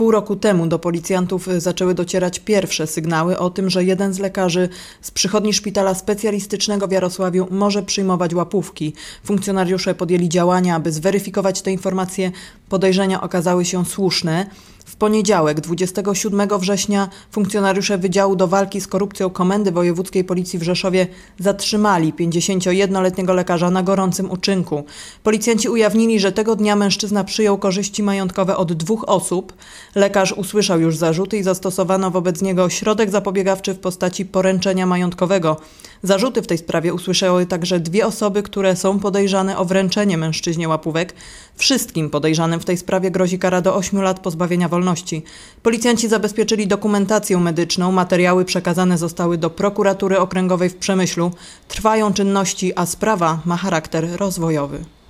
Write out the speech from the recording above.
Pół roku temu do policjantów zaczęły docierać pierwsze sygnały o tym, że jeden z lekarzy z przychodni szpitala specjalistycznego w Jarosławiu może przyjmować łapówki. Funkcjonariusze podjęli działania, aby zweryfikować te informacje. Podejrzenia okazały się słuszne. W poniedziałek, 27 września, funkcjonariusze Wydziału do Walki z Korupcją Komendy Wojewódzkiej Policji w Rzeszowie zatrzymali 51-letniego lekarza na gorącym uczynku. Policjanci ujawnili, że tego dnia mężczyzna przyjął korzyści majątkowe od 2 osób. Lekarz usłyszał już zarzuty i zastosowano wobec niego środek zapobiegawczy w postaci poręczenia majątkowego. Zarzuty w tej sprawie usłyszały także 2 osoby, które są podejrzane o wręczenie mężczyźnie łapówek. Wszystkim podejrzanym w tej sprawie grozi kara do 8 lat pozbawienia wolności. Policjanci zabezpieczyli dokumentację medyczną, materiały przekazane zostały do prokuratury okręgowej w Przemyślu. Trwają czynności, a sprawa ma charakter rozwojowy.